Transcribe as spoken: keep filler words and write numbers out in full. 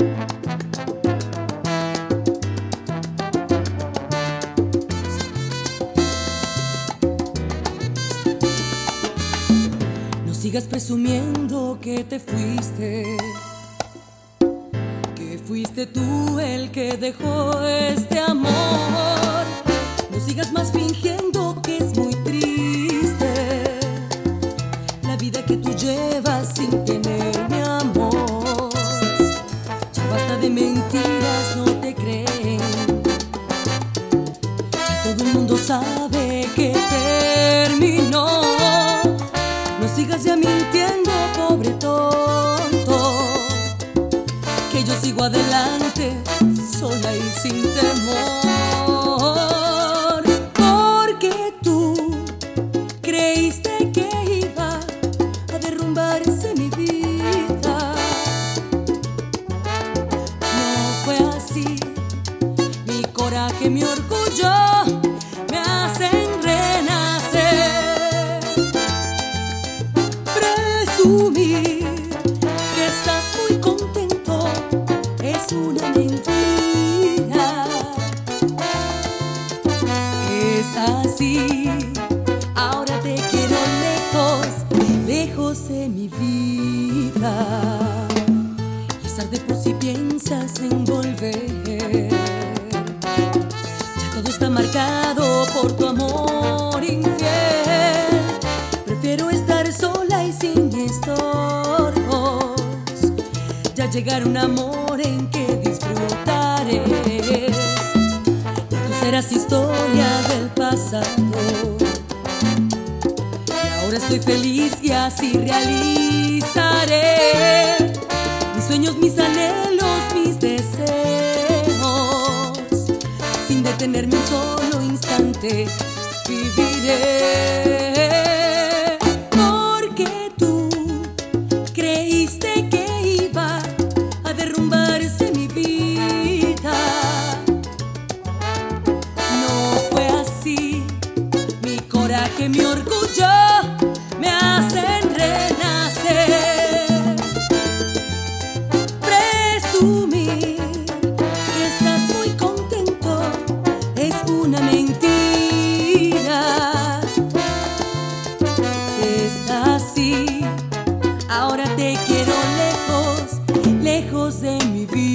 No sigas presumiendo que te fuiste, que fuiste tú el que dejó este amor. No sigas más fingiendo que es muy triste la vida que tú llevas sin tener mi amor. Ya basta de mentiras, no te creen. Ya todo el mundo sabe que terminó. No sigas ya mintiendo, pobre tonto, que yo sigo adelante, sola y sin temor. Porque tú creíste que iba a derrumbarse mi vida. No fue así, mi coraje, mi orgullo me hacen renacer. Presumir que estás muy contento es una mentira. Es así, ahora te quiero lejos, lejos de mi vida. Y es tarde por si piensas en volver. Ya todo está marcado por tu amor infiel. Prefiero estar sola y sin estorbos. Ya llegará un amor en que disfrutaré. Y tú serás historia del pasado. Y ahora estoy feliz y así realizaré mis sueños, mis anhelos, mis deseos. Sin detenerme un solo instante, viviré. Creíste que iba a derrumbarse mi vida. No fue así, mi coraje, mi orgullo me hacen renacer. Presumir que estás muy contento es una mentira. Es así, ahora te quiero lejos, lejos de mi vida.